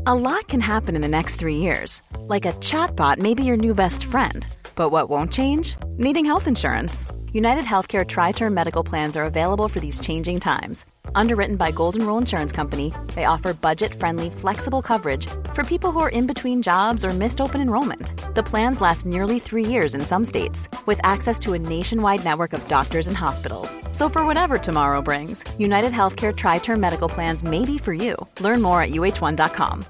A lot can happen in the next 3 years. Like a chatbot may be your new best friend. But what won't change? Needing health insurance. United Healthcare Tri-Term Medical Plans are available for these changing times. Underwritten by Golden Rule Insurance Company, they offer budget-friendly, flexible coverage for people who are in between jobs or missed open enrollment. The plans last nearly 3 years in some states, with access to a nationwide network of doctors and hospitals. So for whatever tomorrow brings, United Healthcare Tri-Term Medical Plans may be for you. Learn more at uh1.com.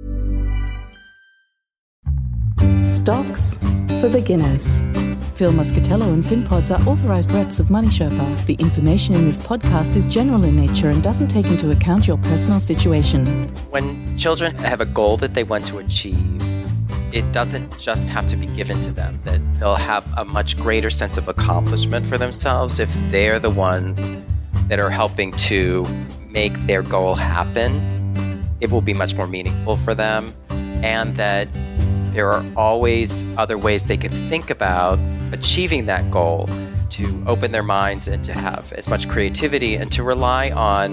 Stocks for beginners. Phil Muscatello and FinPods are authorised reps of Money Sherpa. The information in this podcast is general in nature and doesn't take into account your personal situation. When children have a goal that they want to achieve, it doesn't just have to be given to them, that they'll have a much greater sense of accomplishment for themselves if they're the ones that are helping to make their goal happen. It will be much more meaningful for them, and that there are always other ways they can think about achieving that goal, to open their minds and to have as much creativity and to rely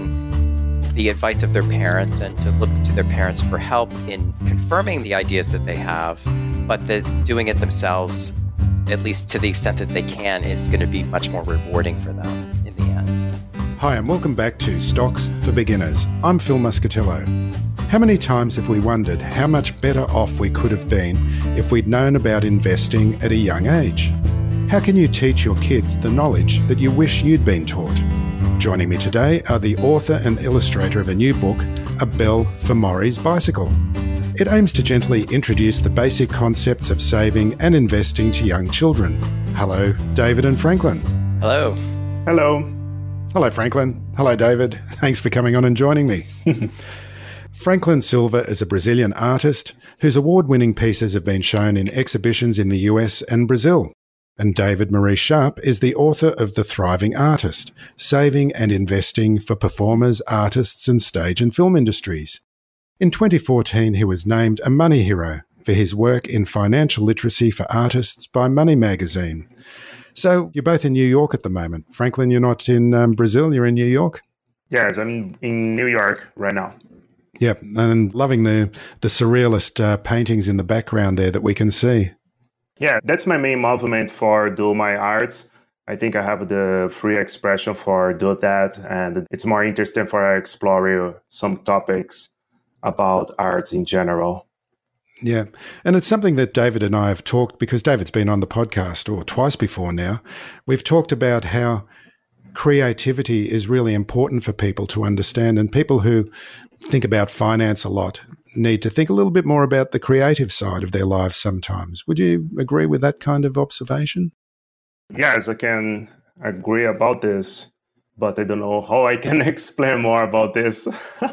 on the advice of their parents and to look to their parents for help in confirming the ideas that they have, but that doing it themselves, at least to the extent that they can, is going to be much more rewarding for them in the end. Hi, and welcome back to Stocks for Beginners. I'm Phil Muscatello. How many times have we wondered how much better off we could have been if we'd known about investing at a young age? How can you teach your kids the knowledge that you wish you'd been taught? Joining me today are the author and illustrator of a new book, A Bell for Maury's Bicycle. It aims to gently introduce the basic concepts of saving and investing to young children. Hello, David and Franklin. Hello. Hello. Hello, Franklin. Hello, David. Thanks for coming on and joining me. Franklin Silva is a Brazilian artist whose award-winning pieces have been shown in exhibitions in the US and Brazil. And David Marie Sharp is the author of The Thriving Artist, Saving and Investing for Performers, Artists and Stage and Film Industries. In 2014, he was named a Money Hero for his work in financial literacy for artists by Money Magazine. So you're both in New York at the moment. Franklin, you're not in Brazil, you're in New York? Yes, I'm in New York right now. Yep, and loving the surrealist paintings in the background there that we can see. Yeah, that's my main movement for do my arts. I think I have the free expression for do that, and it's more interesting for exploring some topics about arts in general. Yeah, and it's something that David and I have talked, because David's been on the podcast or twice before now. We've talked about how creativity is really important for people to understand, and people who think about finance a lot need to think a little bit more about the creative side of their lives sometimes. Would you agree with that kind of observation? Yes, I can agree about this, but I don't know how I can explain more about this.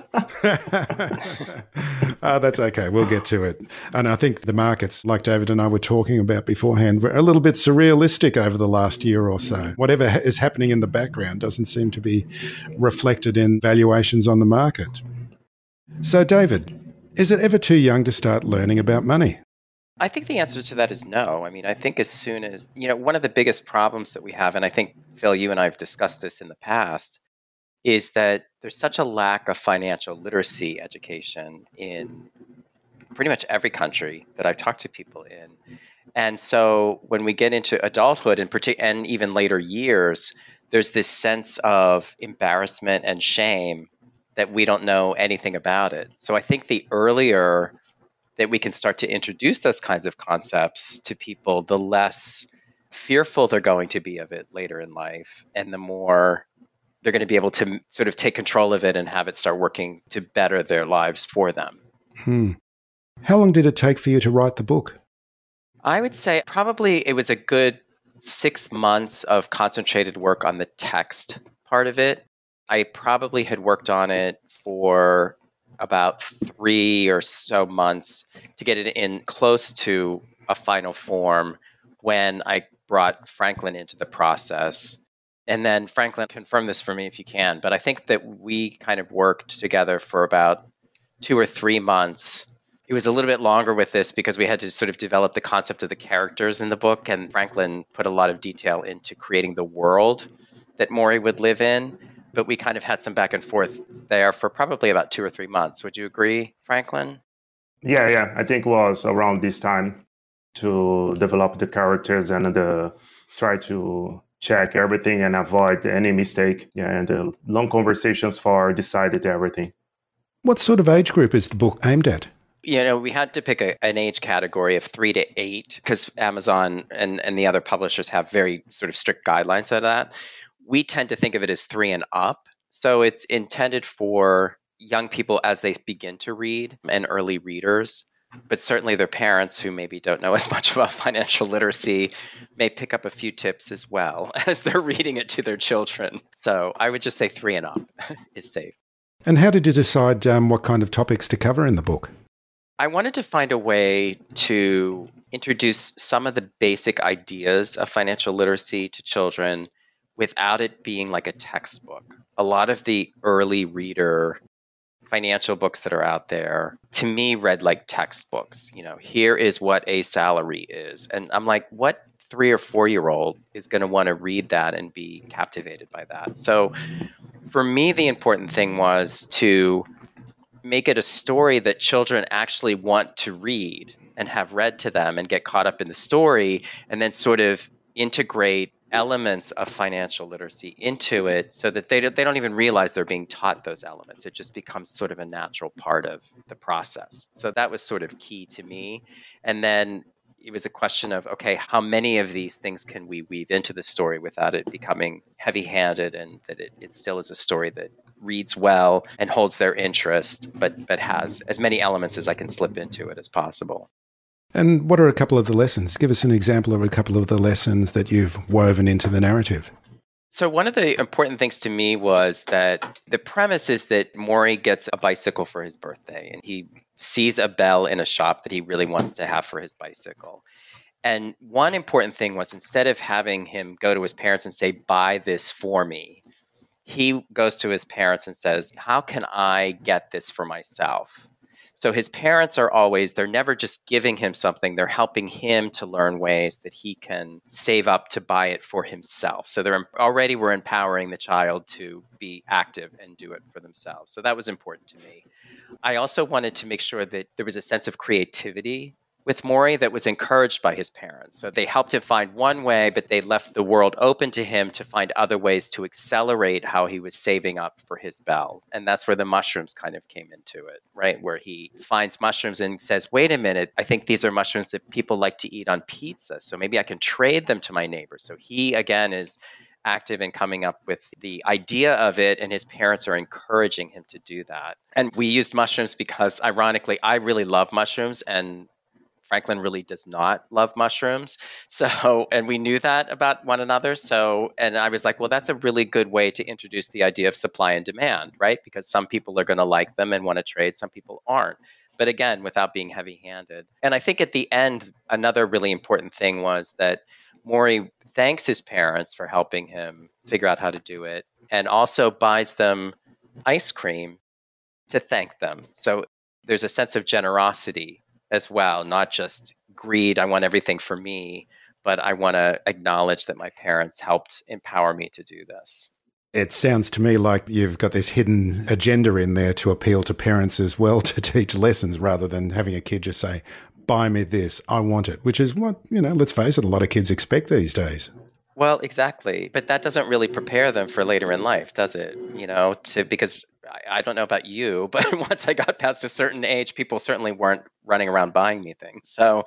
That's okay. We'll get to it. And I think the markets, like David and I were talking about beforehand, were a little bit surrealistic over the last year or so. Whatever is happening in the background doesn't seem to be reflected in valuations on the market. So, David, is it ever too young to start learning about money? I think the answer to that is no. I mean, I think as soon as, one of the biggest problems that we have, and I think, Phil, you and I have discussed this in the past, is that there's such a lack of financial literacy education in pretty much every country that I've talked to people in. And so when we get into adulthood and even later years, there's this sense of embarrassment and shame that we don't know anything about it. So I think the earlier that we can start to introduce those kinds of concepts to people, the less fearful they're going to be of it later in life, and the more they're going to be able to sort of take control of it and have it start working to better their lives for them. How long did it take for you to write the book? I would say probably it was a good 6 months of concentrated work on the text part of it. I probably had worked on it for about 3 or so months to get it in close to a final form when I brought Franklin into the process. And then Franklin, confirm this for me if you can, but I think that we kind of worked together for about 2 or 3 months. It was a little bit longer with this because we had to sort of develop the concept of the characters in the book, and Franklin put a lot of detail into creating the world that Maury would live in. But we kind of had some back and forth there for probably about 2 or 3 months. Would you agree, Franklin? Yeah. I think it was around this time to develop the characters and try to check everything and avoid any mistake. Yeah, and the long conversations for decided everything. What sort of age group is the book aimed at? We had to pick an age category of 3 to 8 because Amazon and the other publishers have very sort of strict guidelines of that. We tend to think of it as 3 and up. So it's intended for young people as they begin to read and early readers. But certainly their parents who maybe don't know as much about financial literacy may pick up a few tips as well as they're reading it to their children. So I would just say 3 and up is safe. And how did you decide what kind of topics to cover in the book? I wanted to find a way to introduce some of the basic ideas of financial literacy to children without it being like a textbook. A lot of the early reader financial books that are out there, to me, read like textbooks. Here is what a salary is. And I'm like, what 3 or 4-year-old is going to want to read that and be captivated by that? So for me, the important thing was to make it a story that children actually want to read and have read to them and get caught up in the story, and then sort of integrate elements of financial literacy into it so that they don't even realize they're being taught those elements. It just becomes sort of a natural part of the process. So that was sort of key to me. And then it was a question of, okay, how many of these things can we weave into the story without it becoming heavy-handed, and that it still is a story that reads well and holds their interest, but has as many elements as I can slip into it as possible. And what are a couple of the lessons? Give us an example of a couple of the lessons that you've woven into the narrative. So one of the important things to me was that the premise is that Maury gets a bicycle for his birthday, and he sees a bell in a shop that he really wants to have for his bicycle. And one important thing was, instead of having him go to his parents and say, buy this for me, he goes to his parents and says, how can I get this for myself? So his parents they're never just giving him something, they're helping him to learn ways that he can save up to buy it for himself. So we're empowering the child to be active and do it for themselves. So that was important to me. I also wanted to make sure that there was a sense of creativity with Maury that was encouraged by his parents. So they helped him find one way, but they left the world open to him to find other ways to accelerate how he was saving up for his bell. And that's where the mushrooms kind of came into it, right? Where he finds mushrooms and says, wait a minute, I think these are mushrooms that people like to eat on pizza. So maybe I can trade them to my neighbors. So he, again, is active in coming up with the idea of it, and his parents are encouraging him to do that. And we used mushrooms because, ironically, I really love mushrooms, and Franklin really does not love mushrooms. So, and we knew that about one another. So, and I was like, well, that's a really good way to introduce the idea of supply and demand, right? Because some people are going to like them and want to trade, some people aren't. But again, without being heavy-handed. And I think at the end, another really important thing was that Maury thanks his parents for helping him figure out how to do it, and also buys them ice cream to thank them. So there's a sense of generosity as well, not just greed, I want everything for me, but I want to acknowledge that my parents helped empower me to do this. It sounds to me like you've got this hidden agenda in there to appeal to parents as well, to teach lessons, rather than having a kid just say, buy me this, I want it, which is what, let's face it, a lot of kids expect these days. Well, exactly. But that doesn't really prepare them for later in life, does it? Because I don't know about you, but once I got past a certain age, people certainly weren't running around buying me things. So,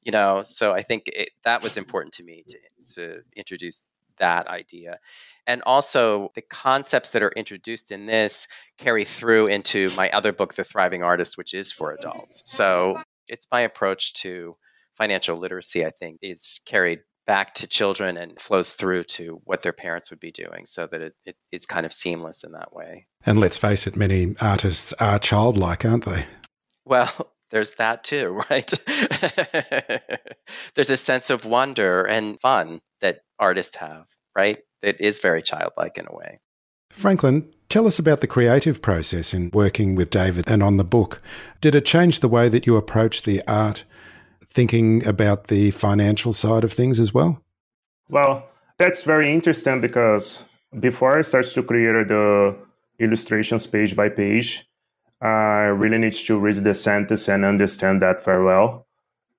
so I think that was important to me to introduce that idea. And also the concepts that are introduced in this carry through into my other book, The Thriving Artist, which is for adults. So it's my approach to financial literacy, I think, is carried back to children and flows through to what their parents would be doing, so that it is kind of seamless in that way. And let's face it, many artists are childlike, aren't they? Well, there's that too, right? There's a sense of wonder and fun that artists have, right? That is very childlike in a way. Franklin, tell us about the creative process in working with David and on the book. Did it change the way that you approach the art, thinking about the financial side of things as well? Well, that's very interesting, because before I started to create the illustrations page by page, I really need to read the sentence and understand that very well,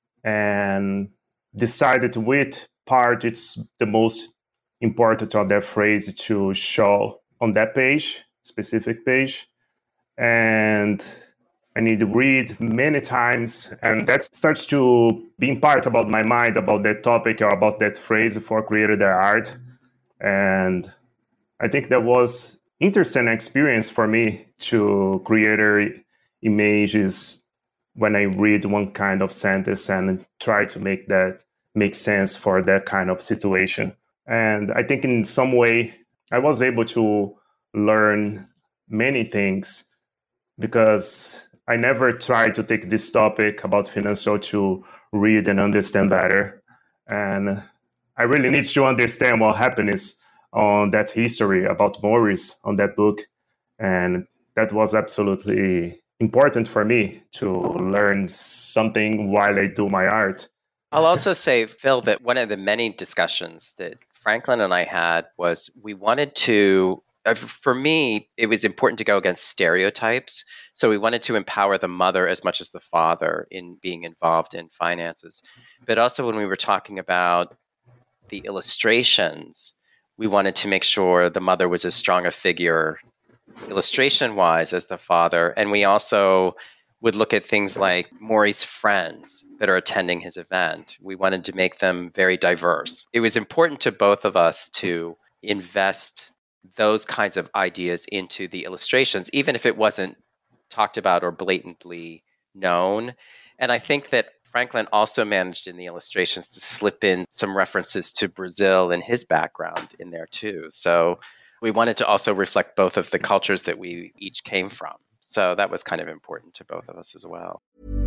and decided which part it's the most important of that phrase to show on that page, specific page. And I need to read many times, and that starts to being part about my mind about that topic or about that phrase for creating their art. And I think that was interesting experience for me to create images when I read one kind of sentence and try to make that make sense for that kind of situation. And I think in some way I was able to learn many things because I never tried to take this topic about financial to read and understand better. And I really need to understand what happiness on that history about Morris on that book. And that was absolutely important for me to learn something while I do my art. I'll also say, Phil, that one of the many discussions that Franklin and I had was we wanted to, for me, it was important to go against stereotypes. So we wanted to empower the mother as much as the father in being involved in finances. But also when we were talking about the illustrations, we wanted to make sure the mother was as strong a figure illustration-wise as the father. And we also would look at things like Maury's friends that are attending his event. We wanted to make them very diverse. It was important to both of us to invest those kinds of ideas into the illustrations, even if it wasn't talked about or blatantly known. And I think that Franklin also managed in the illustrations to slip in some references to Brazil and his background in there too. So we wanted to also reflect both of the cultures that we each came from. So that was kind of important to both of us as well.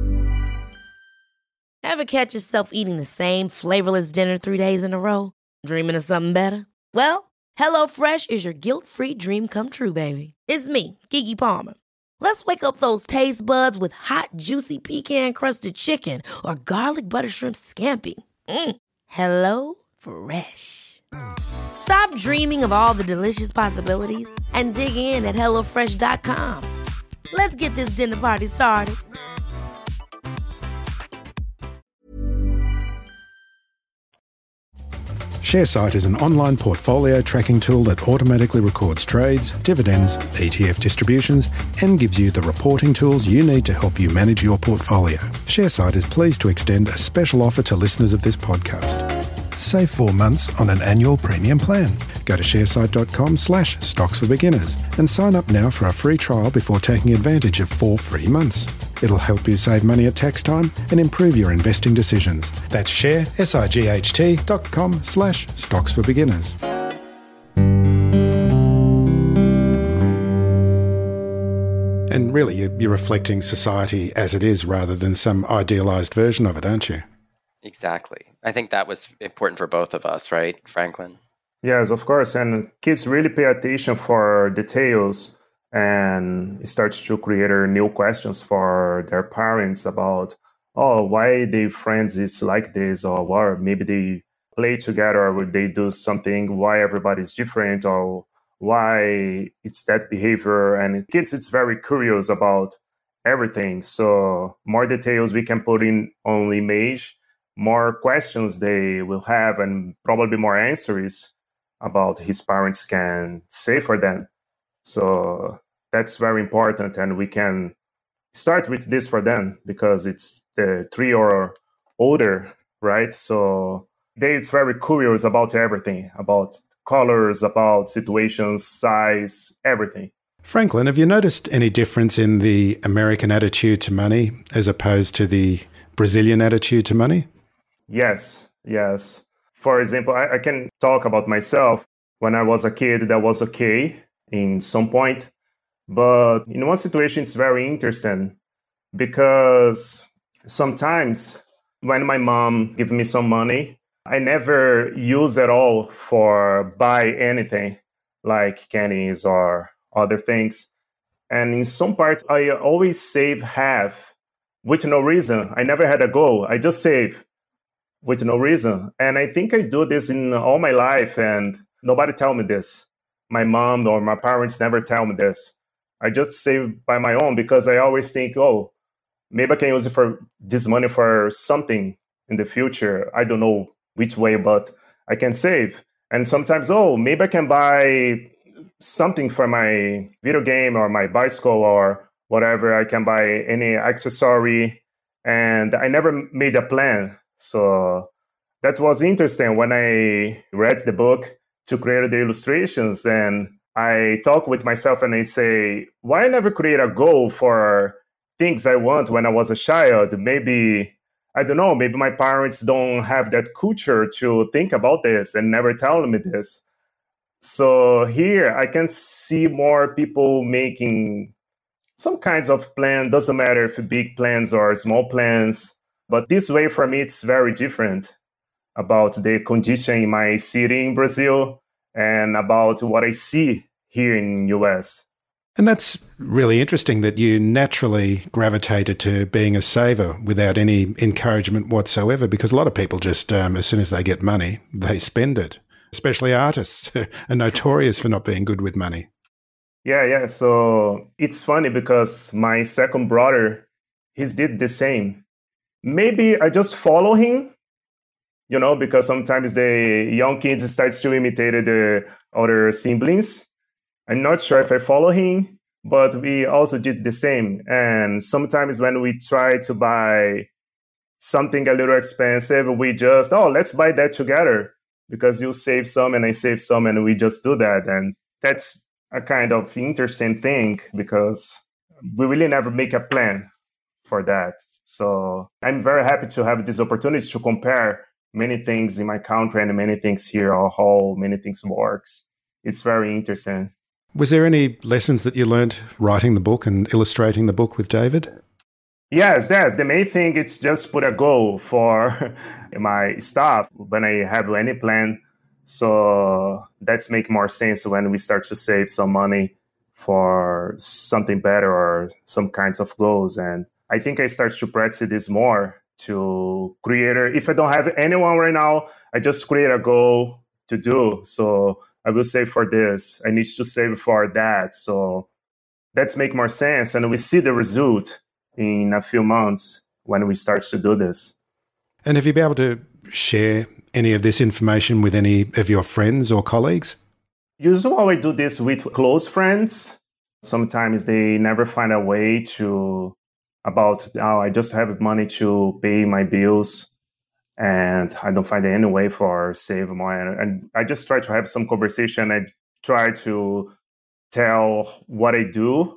Ever catch yourself eating the same flavorless dinner 3 days in a row? Dreaming of something better? Well, HelloFresh is your guilt-free dream come true, baby. It's me, Keke Palmer. Let's wake up those taste buds with hot, juicy pecan-crusted chicken or garlic butter shrimp scampi. Hello Fresh. Stop dreaming of all the delicious possibilities and dig in at HelloFresh.com. Let's get this dinner party started. ShareSite is an online portfolio tracking tool that automatically records trades, dividends, ETF distributions, and gives you the reporting tools you need to help you manage your portfolio. ShareSite is pleased to extend a special offer to listeners of this podcast. Save 4 months on an annual premium plan. Go to sharesite.com/stocks for beginners and sign up now for a free trial before taking advantage of 4 free months. It'll help you save money at tax time and improve your investing decisions. That's SIGHT.com/stocks for beginners. And really, you're reflecting society as it is rather than some idealised version of it, aren't you? Exactly. I think that was important for both of us, right, Franklin? Yes, of course. And kids really pay attention for details and start to create new questions for their parents about, why their friends is like this, or maybe they play together, or they do something, why everybody's different, or why it's that behavior. And kids, it's very curious about everything. So more details we can put in on image, more questions they will have, and probably more answers about his parents can say for them. So that's very important, and we can start with this for them because it's the 3 or older, right? So it's very curious about everything, about colors, about situations, size, everything. Franklin, have you noticed any difference in the American attitude to money as opposed to the Brazilian attitude to money? Yes. For example, I can talk about myself. When I was a kid, that was okay in some point. But in one situation, it's very interesting because sometimes when my mom gives me some money, I never use it all for buy anything like candies or other things. And in some part, I always save half with no reason. I never had a goal. I just save with no reason. And I think I do this in all my life, and nobody tell me this. My mom or my parents never tell me this. I just save by my own because I always think, oh, maybe I can use this money for something in the future. I don't know which way, but I can save. And sometimes, oh, maybe I can buy something for my video game or my bicycle or whatever. I can buy any accessory. And I never made a plan. So that was interesting when I read the book to create the illustrations. And I talk with myself and I say, why I never create a goal for things I want when I was a child? Maybe, I don't know, maybe my parents don't have that culture to think about this and never tell me this. So here I can see more people making some kinds of plan, doesn't matter if big plans or small plans. But this way for me, it's very different about the condition in my city in Brazil and about what I see here in US. And that's really interesting that you naturally gravitated to being a saver without any encouragement whatsoever, because a lot of people just, as soon as they get money, they spend it. Especially artists are notorious for not being good with money. Yeah. So it's funny because my second brother, he did the same. Maybe I just follow him, because sometimes the young kids start to imitate the other siblings. I'm not sure if I follow him, but we also did the same. And sometimes when we try to buy something a little expensive, we just, let's buy that together because you save some and I save some, and we just do that. And that's a kind of interesting thing because we really never make a plan for that. So I'm very happy to have this opportunity to compare many things in my country and many things here, or how many things works. It's very interesting. Was there any lessons that you learned writing the book and illustrating the book with David? Yes. The main thing is just put a goal for my stuff when I have any plan. So that's make more sense when we start to save some money for something better or some kinds of goals. And I think I start to practice this more to create. If I don't have anyone right now, I just create a goal to do. So I will save for this. I need to save for that. So that's make more sense. And we see the result in a few months when we start to do this. And have you been able to share any of this information with any of your friends or colleagues? Usually I do this with close friends. Sometimes they never find a way I just have money to pay my bills and I don't find any way for save more. And I just try to have some conversation. I try to tell what I do.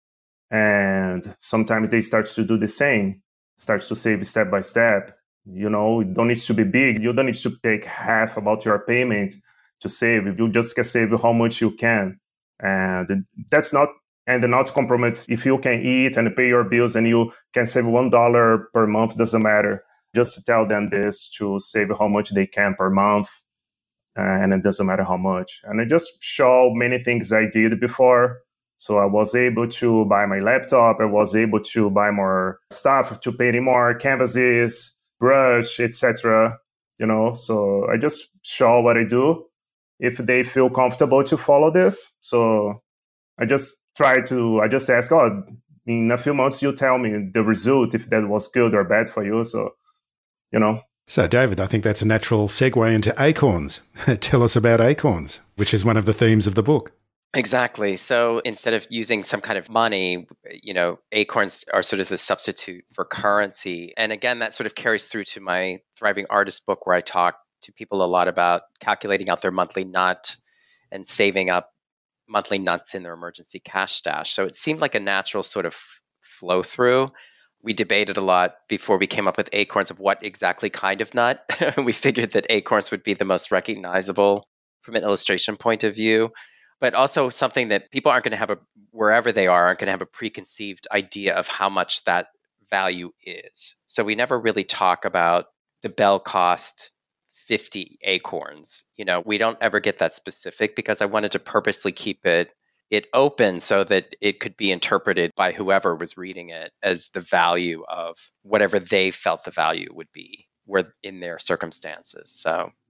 And sometimes they start to do the same, start to save step by step. You don't need to be big. You don't need to take half about your payment to save. You just can save how much you can. And that's not compromise. If you can eat and pay your bills and you can save $1 per month, doesn't matter. Just tell them this to save how much they can per month. And it doesn't matter how much. And I just show many things I did before. So I was able to buy my laptop. I was able to buy more stuff, to paint more canvases, brush, etc. So I just show what I do if they feel comfortable to follow this. So I just ask, in a few months, you tell me the result, if that was good or bad for you. So, So, David, I think that's a natural segue into Acorns. Tell us about Acorns, which is one of the themes of the book. Exactly. So instead of using some kind of money, acorns are sort of the substitute for currency. And again, that sort of carries through to my Thriving Artist book, where I talk to people a lot about calculating out their monthly nut and saving up monthly nuts in their emergency cash stash. So it seemed like a natural sort of flow through. We debated a lot before we came up with acorns of what exactly kind of nut. We figured that acorns would be the most recognizable from an illustration point of view, but also something that people aren't going to have wherever they aren't going to have a preconceived idea of how much that value is. So we never really talk about the bell cost 50 acorns. We don't ever get that specific because I wanted to purposely keep it open so that it could be interpreted by whoever was reading it as the value of whatever they felt the value would be in their circumstances. So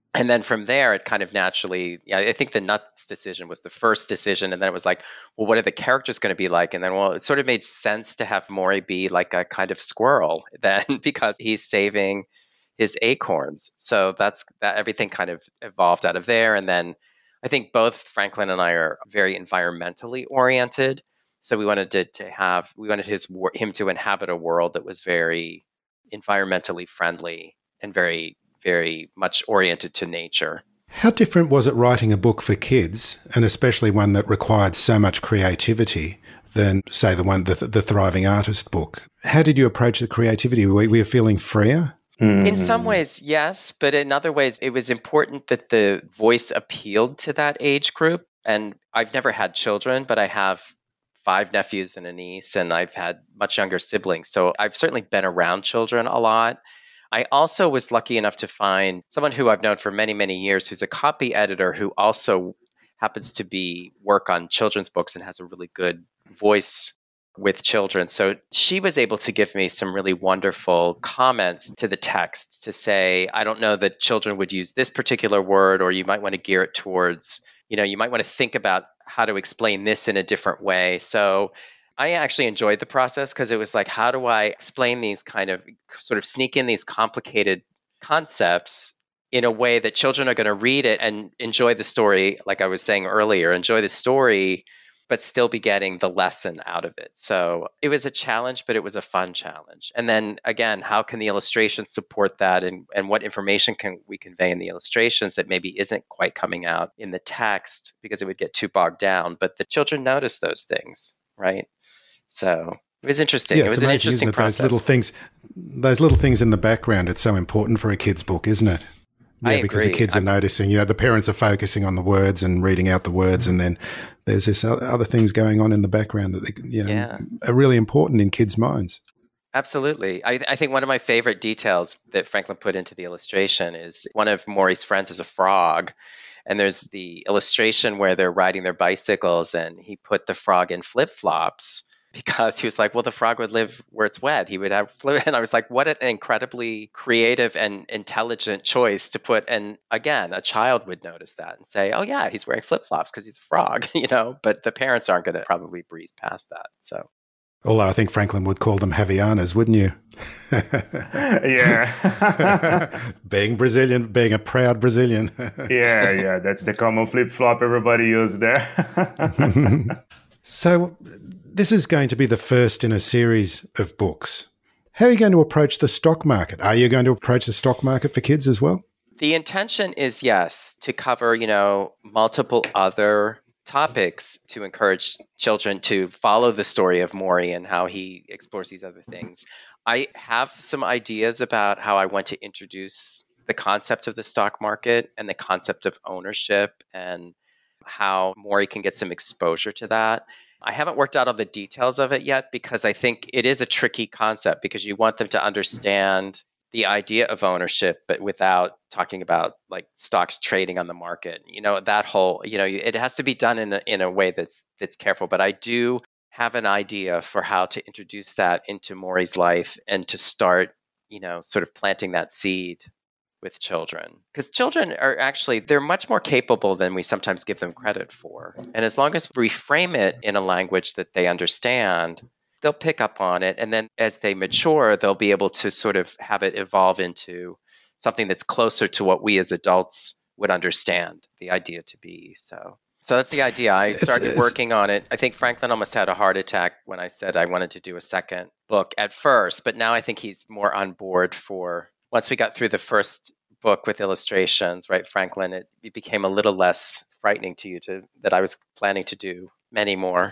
And then from there, it kind of naturally, yeah, I think the nuts decision was the first decision. And then it was like, well, what are the characters going to be like? And then, well, it sort of made sense to have Maury be like a kind of squirrel then because he's saving his acorns. So that everything kind of evolved out of there. And then I think both Franklin and I are very environmentally oriented. So we wanted him to inhabit a world that was very environmentally friendly and very, very much oriented to nature. How different was it writing a book for kids, and especially one that required so much creativity, than, say, the Thriving Artist book? How did you approach the creativity? Were you feeling freer? In some ways, yes, but in other ways, it was important that the voice appealed to that age group. And I've never had children, but I have 5 nephews and a niece, and I've had much younger siblings. So I've certainly been around children a lot. I also was lucky enough to find someone who I've known for many, many years who's a copy editor who also happens to work on children's books and has a really good voice with children. So she was able to give me some really wonderful comments to the text to say, I don't know that children would use this particular word, or you might want to gear it towards, you might want to think about how to explain this in a different way. So I actually enjoyed the process because it was like, how do I explain these kind of sort of sneak in these complicated concepts in a way that children are going to read it and enjoy the story, like I was saying earlier, enjoy the story, but still be getting the lesson out of it. So it was a challenge, but it was a fun challenge. And then again, how can the illustrations support that, and what information can we convey in the illustrations that maybe isn't quite coming out in the text because it would get too bogged down, but the children notice those things, right? So it was interesting. Yeah, it was amazing, an interesting process. Those little things in the background, it's so important for a kid's book, isn't it? Yeah, because the kids are noticing, the parents are focusing on the words and reading out the words, and then there's this other things going on in the background that are really important in kids' minds. Absolutely. I think one of my favorite details that Franklin put into the illustration is one of Maury's friends is a frog, and there's the illustration where they're riding their bicycles, and he put the frog in flip-flops because he was like, well, the frog would live where it's wet. He would have flip. And I was like, what an incredibly creative and intelligent choice to put. And again, a child would notice that and say, oh, yeah, he's wearing flip-flops because he's a frog, but the parents aren't going to probably breeze past that. So. Although I think Franklin would call them Havaianas, wouldn't you? Yeah. Being Brazilian, being a proud Brazilian. Yeah. That's the common flip-flop everybody uses there. So this is going to be the first in a series of books. How are you going to approach the stock market? Are you going to approach the stock market for kids as well? The intention is, yes, to cover, multiple other topics to encourage children to follow the story of Maury and how he explores these other things. I have some ideas about how I want to introduce the concept of the stock market and the concept of ownership and how Maury can get some exposure to that. I haven't worked out all the details of it yet because I think it is a tricky concept because you want them to understand the idea of ownership, but without talking about like stocks trading on the market. That whole, it has to be done in a way that's careful. But I do have an idea for how to introduce that into Maury's life and to start, sort of planting that seed with children, because children are they're much more capable than we sometimes give them credit for. And as long as we frame it in a language that they understand, they'll pick up on it. And then as they mature, they'll be able to sort of have it evolve into something that's closer to what we as adults would understand the idea to be. So that's the idea. I started working on it. I think Franklin almost had a heart attack when I said I wanted to do a second book at first, but now I think he's more on board for once we got through the first book with illustrations, right, Franklin, it became a little less frightening to you that I was planning to do many more.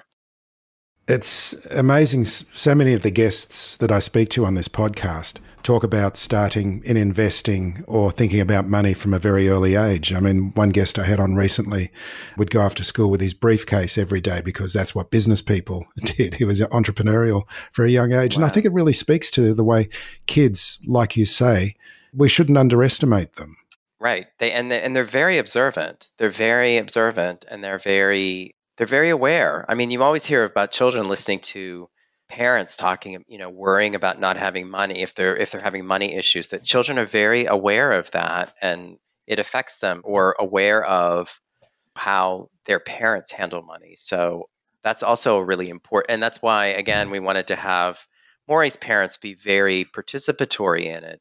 It's amazing. So many of the guests that I speak to on this podcast talk about starting in investing or thinking about money from a very early age. I mean, one guest I had on recently would go off to school with his briefcase every day because that's what business people did. He was entrepreneurial for a young age. Wow. And I think it really speaks to the way kids, like you say, we shouldn't underestimate them. Right. They're very observant. They're very observant and they're very aware. I mean, you always hear about children listening to parents talking, worrying about not having money if they're having money issues, that children are very aware of that. And it affects them or aware of how their parents handle money. So that's also really important. And that's why, again, we wanted to have Maury's parents be very participatory in it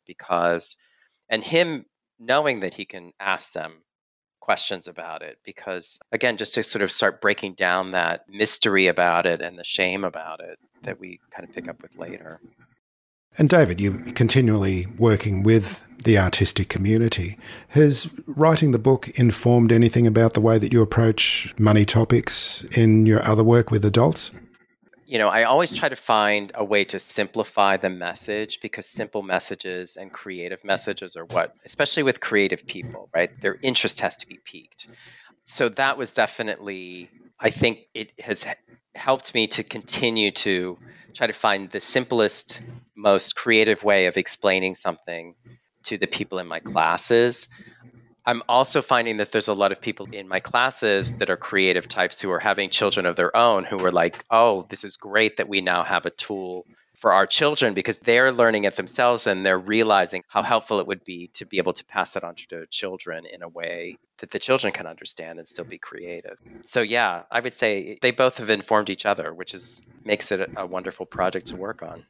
and him knowing that he can ask them questions about it, because again, just to sort of start breaking down that mystery about it and the shame about it that we kind of pick up with later. And David, you're continually working with the artistic community. Has writing the book informed anything about the way that you approach money topics in your other work with adults? I always try to find a way to simplify the message, because simple messages and creative messages are what, especially with creative people, right? Their interest has to be piqued. So that was definitely, I think it has helped me to continue to try to find the simplest, most creative way of explaining something to the people in my classes. I'm also finding that there's a lot of people in my classes that are creative types who are having children of their own who are like, oh, this is great that we now have a tool for our children, because they're learning it themselves and they're realizing how helpful it would be to be able to pass it on to their children in a way that the children can understand and still be creative. So yeah, I would say they both have informed each other, which makes it a wonderful project to work on.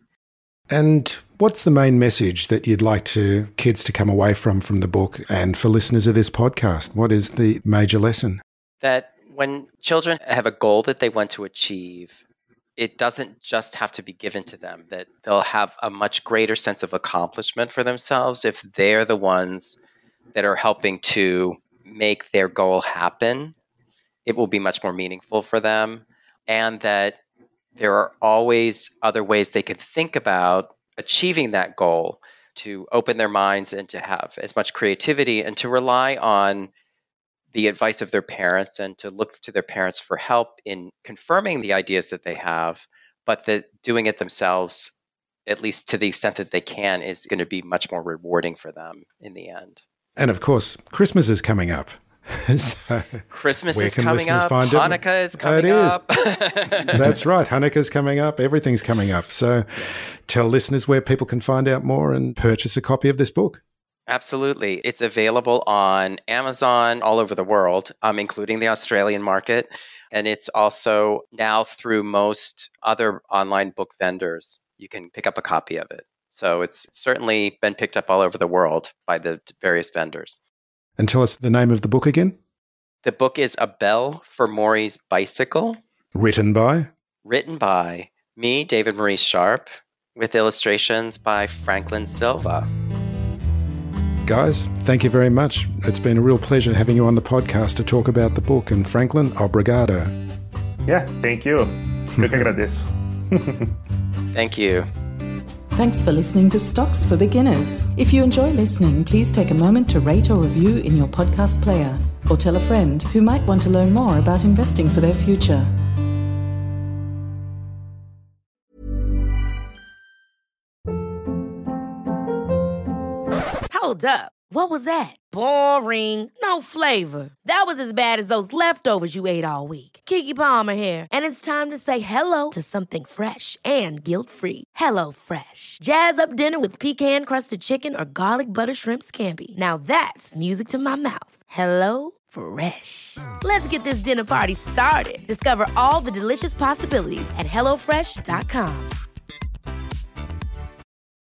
And what's the main message that you'd like kids to come away from the book, and for listeners of this podcast? What is the major lesson? That when children have a goal that they want to achieve, it doesn't just have to be given to them, that they'll have a much greater sense of accomplishment for themselves if they're the ones that are helping to make their goal happen. It will be much more meaningful for them, and that there are always other ways they could think about achieving that goal, to open their minds and to have as much creativity and to rely on the advice of their parents and to look to their parents for help in confirming the ideas that they have, but that doing it themselves, at least to the extent that they can, is going to be much more rewarding for them in the end. And of course, Christmas is coming up. So Christmas is coming up. Hanukkah is coming up. That's right. Hanukkah's coming up. Everything's coming up. So tell listeners where people can find out more and purchase a copy of this book. Absolutely. It's available on Amazon all over the world, including the Australian market. And it's also now through most other online book vendors. You can pick up a copy of it. So it's certainly been picked up all over the world by the various vendors. And tell us the name of the book again. The book is A Bell for Maury's Bicycle. Written by me, David Maurice Sharp, with illustrations by Franklin Silva. Guys, thank you very much. It's been a real pleasure having you on the podcast to talk about the book. And Franklin, obrigado. Yeah, thank you. Eu que agradeço. Thank you. Thanks for listening to Stocks for Beginners. If you enjoy listening, please take a moment to rate or review in your podcast player, or tell a friend who might want to learn more about investing for their future. Hold up. What was that? Boring. No flavor. That was as bad as those leftovers you ate all week. Keke Palmer here. And it's time to say hello to something fresh and guilt-free. Hello Fresh. Jazz up dinner with pecan-crusted chicken or garlic butter shrimp scampi. Now that's music to my mouth. Hello Fresh. Let's get this dinner party started. Discover all the delicious possibilities at HelloFresh.com.